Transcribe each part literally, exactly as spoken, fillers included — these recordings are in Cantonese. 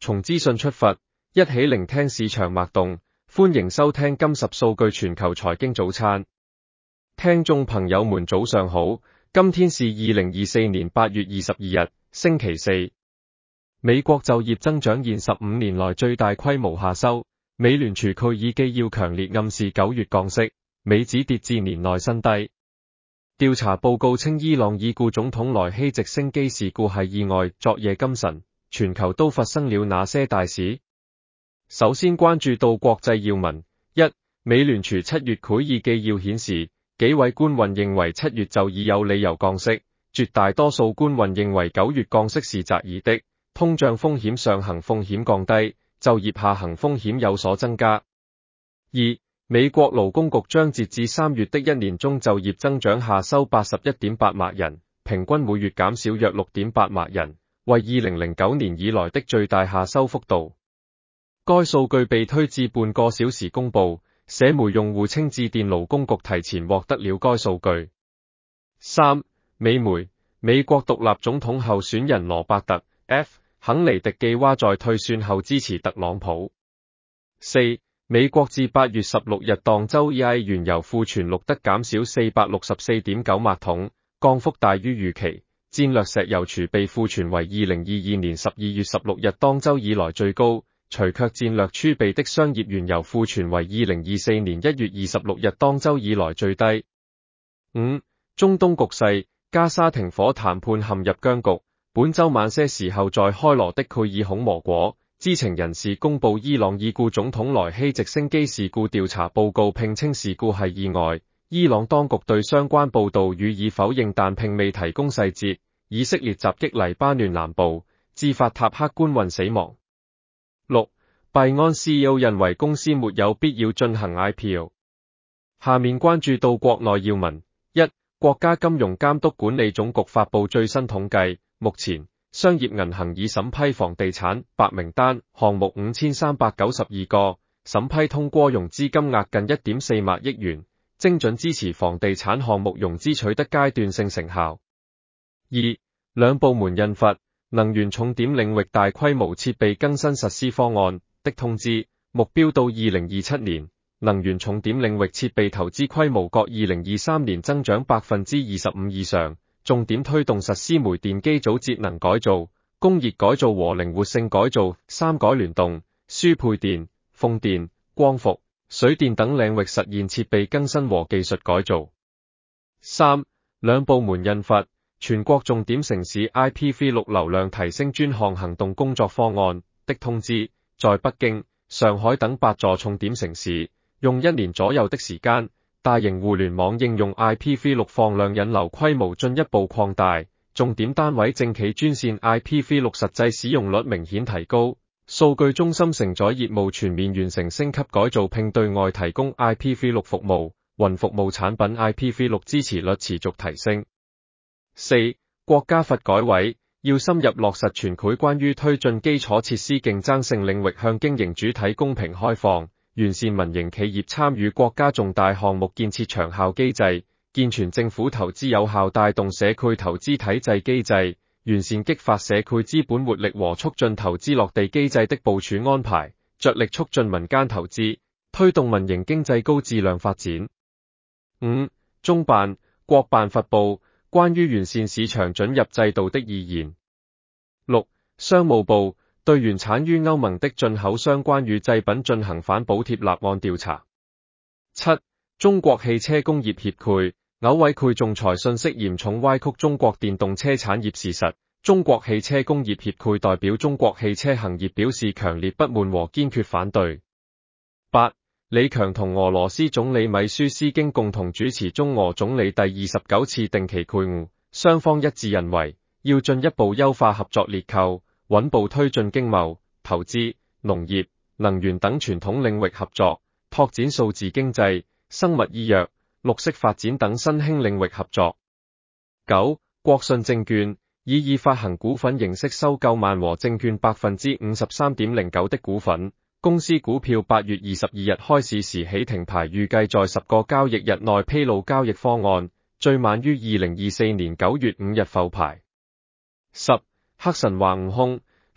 從資訊出發，一起聆聽市場脈動。歡迎收聽金十數據全球財經早餐。聽眾朋友們早上好，今天是二零二四年八月二十二日，星期四。美國就業增長現十五年來最大規模下收，美聯儲佢已既要強烈暗示九月降息，美指跌至年內新低。調查報告稱伊朗已故總統萊希直升機事故係意外。昨夜今晨，全球都發生了哪些大事？首先關注到國際要聞：一、美聯儲七月會議紀要顯示，幾位官員認為七月就已有理由降息，絕大多數官員認為九月降息是擇宜的。通脹風險上行風險降低，就業下行風險有所增加。二、美國勞工局將截至三月的一年中就業增長下收 八十一點八萬人，平均每月減少約 六點八萬人，為二零零九年以來的最大下收幅度。該數據被推至半個小時公佈，社媒用戶稱致電勞工局提前獲得了該數據。三、美媒，美國獨立總統候選人羅伯特 F 肯尼迪記娃在退選後支持特朗普。四、美國至八月十六日當周 E I 原油庫存錄得減少 四百六十四點九萬桶，降幅大於預期。戰略石油儲備庫存為二零二二年十二月十六日當周以來最高，除卻戰略儲備的商業原油庫存為二零二四年一月二十六日當周以來最低。五、中東局勢，加沙停火談判陷入僵局。本周晚些時候在開羅的庫爾孔摩果，知情人士公布伊朗已故總統萊希直升機事故調查報告，並稱事故係意外。伊朗當局對相關報道予以否認，但並未提供細節。以色列襲擊黎巴嫩南部，致法塔克官員死亡。六、幣安 C E O 認為公司沒有必要進行 I P O。下面關注到國內要聞：一、國家金融監督管理總局發布最新統計，目前商業銀行已審批房地產白名單項目五千三百九十二個，審批通過融資金額近 一點四萬億元，精準支持房地產項目融資取得階段性成效。二、兩部門印發能源重點領域大規模設備更新實施方案的通知，目標到二零二七年，能源重點領域設備投資規模各二零二三年增長百分之二十五以上，重點推動實施煤電機組節能改造、工業改造和靈活性改造、三改聯動、輸配電、風電、光伏、水電等領域實現設備更新和技術改造。三、兩部門印發全國重點城市 I P V 六 流量提升專項行動工作方案的通知，在北京、上海等八座重點城市，用一年左右的時間，大型互聯網應用 I P V 六 放量引流規模進一步擴大，重點單位政企專線 I P V 六 實際使用率明顯提高，數據中心承載業務全面完成升級改造，並對外提供 I P V 六 服務，雲服務產品 I P V 六 支持率持續提升。四、國家發改委要深入落實全會關於推進基礎設施競爭性領域向經營主體公平開放，完善民營企業參與國家重大項目建設長效機制，健全政府投資有效帶動社區投資體制機制，完善激發社區資本活力和促進投資落地機制的部署安排，着力促進民間投資，推動民營經濟高質量發展。五、中辦、國辦發布關於完善市場准入制度的意見。六、商務部對原產於歐盟的進口相關與製品進行反補貼立案調查。七、中國汽車工業協會詬毀賄仲裁信息，嚴重歪曲中國電動車產業事實。中國汽車工業協會代表中國汽車行業表示強烈不滿和堅決反對。八、李強同俄羅斯總理米舒斯京共同主持中俄總理第二十九次定期會晤，雙方一致認為要進一步優化合作裂構，穩步推進經貿、投資、農業、能源等傳統領域合作，拓展數字經濟、生物醫藥、綠色發展等新興領域合作。九、國信證券以以發行股份形式收購萬和證券百分之五十三點零九的股份。公司股票八月二十二日開市時起停牌，預計在十個交易日內披露交易方案，最晚於二零二四年九月五日復牌。十、黑神話悟空，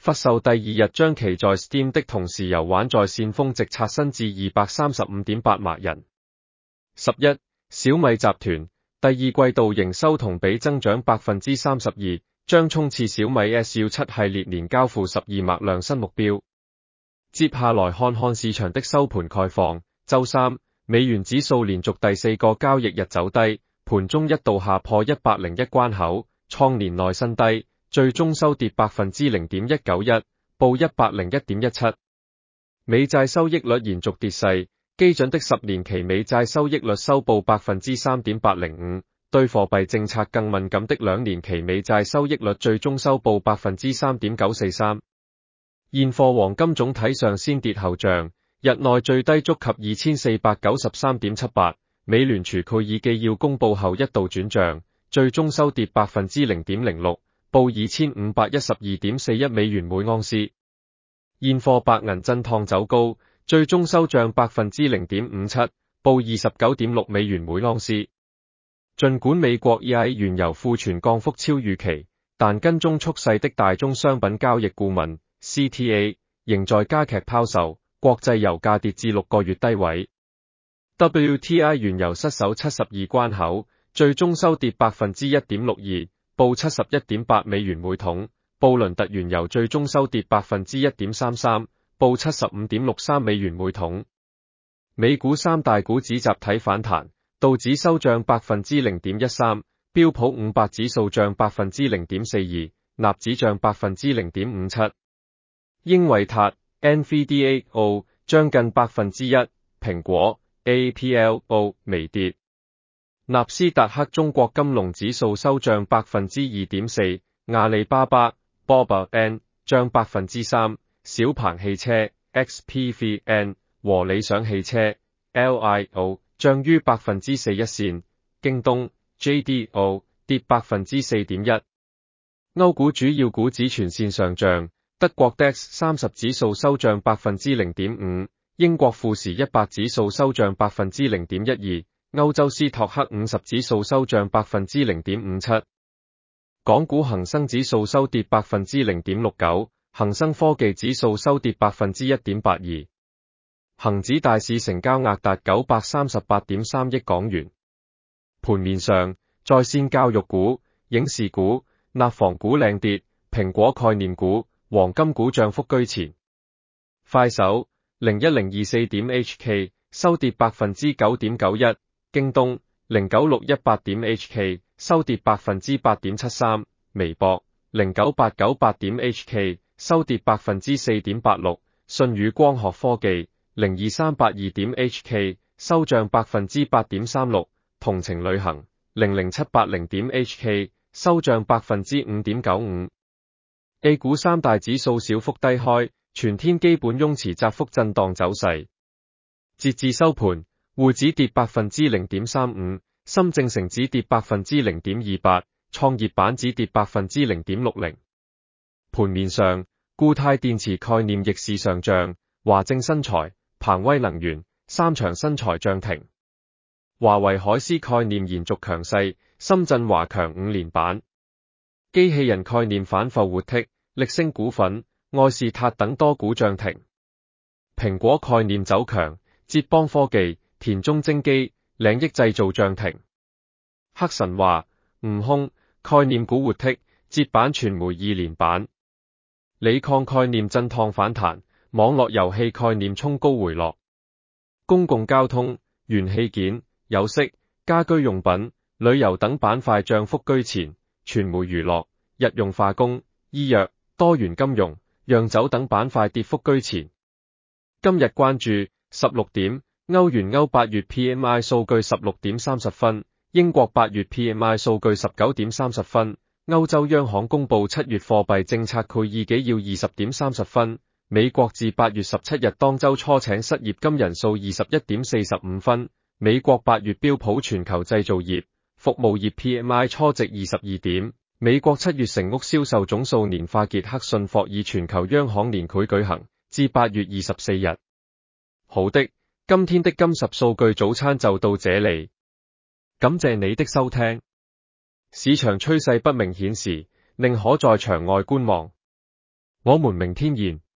發售第二日將其在 Steam 的同時遊玩在線峰值刷新至 二百三十五點八萬人。十一. 小米集團第二季度營收同比增長 百分之三十二， 將衝刺小米 S 十七系列年交付十二萬輛新目標。接下來看看市場的收盤概況。周三，美元指數連續第四個交易日走低，盤中一度下破一百零一關口，創年內新低，最終收跌 百分之零點一九一，報一百零一點一七。美債收益率延續跌勢，基準的十年期美債收益率收報 百分之三點八零五，對貨幣政策更敏感的兩年期美債收益率最終收報 百分之三點九四三。現貨黃金總體上先跌後漲，日內最低觸及二千四百九十三點七八，美聯儲蓋爾紀要公佈後一度轉漲，最終收跌 百分之零點零六，報二千五百一十二點四一美元每盎司。現貨白銀震盪走高，最終收漲 百分之零點五七，報二十九點六美元每盎司。儘管美國 E I 原油庫存降幅超預期，但跟蹤蓄勢的大宗商品交易顧問 C T A 仍在加劇拋售，國際油價跌至六個月低位。W T I 原油失守七十二關口，最終收跌 百分之一點六二，報七十一點八美元每桶。布倫特原油最終收跌 百分之一點三三，報七十五點六三美元每桶。美股三大股指集體反彈，道指收漲 百分之零點一三，標普五百指數漲 百分之零點四二，納指漲 百分之零點五七。英偉達 N V D A O 漲近百分之一，蘋果 A P L O 微跌。納斯達克中國金龍指數收漲 百分之二點四，阿里巴巴 B O B A N 漲 百分之三，小鵬汽車 X P V N 和理想汽車 L I O 漲於 百分之四一線，京東 J D O 跌 百分之四點一。歐股主要股指全線上漲，德國 D A X 三十指數收漲 百分之零點五，英國富時一百指數收漲 百分之零點一二，歐洲斯托克五十指數收漲 百分之零點五七。港股恒生指數收跌 百分之零點六九，恒生科技指數收跌 百分之一點八二。恒指大市成交額達九百三十八點三億港元。盤面上，在線教育股、影視股、內房股領跌，蘋果概念股、黃金股漲幅居前。快手零一零二四點 H K 收跌 百分之九點九一，京東零九六一八點 H K 收跌 百分之八點七三，微博零九八九八點 H K 收跌 百分之四點八六，舜宇光學科技零二三八二點 H K 收漲 百分之八點三六，同程旅行零零七八零點 H K 收漲 百分之五點九五。A 股三大指數小幅低開，全天基本雍持窄幅震盪走勢。截至收盤，滬指跌 百分之零點三五，深證成指跌 百分之零點二八，創業板指跌 百分之零點六零。盤面上，固態電池概念逆市上漲，華正新材、鵬威能源、三長新材漲停。華為海思概念延續強勢，深圳華強五連板。機器人概念反復活剔，力星股份、愛仕塔等多股漲停。蘋果概念走強，浙邦科技、田中精機、領益製造漲停。黑神話、悟空概念股活剔，浙版傳媒二連板。鋰礦概念震盪反彈，網絡遊戲概念衝高回落。公共交通、元器件、有色、家居用品、旅遊等板塊漲幅居前，傳媒娛樂、日用化工、醫藥、多元金融、釀酒等板塊跌幅居前。今日關注十六點，歐元歐八月 P M I 數據十六點三十分，英國八月 P M I 數據十九點三十分，歐洲央行公布七月貨幣政策會議紀要二十點三十分，美國自八月十七日當周初請失業金人數二十一點四十五分，美國八月標普全球製造業、服務業 P M I 初值二十二點，美國七月成屋銷售總數年化傑克遜霍爾全球央行年會舉行，至八月二十四日。好的，今天的金十數據早餐就到這裡，感謝你的收聽。市場趨勢不明顯時，寧可在場外觀望。 我們明天見。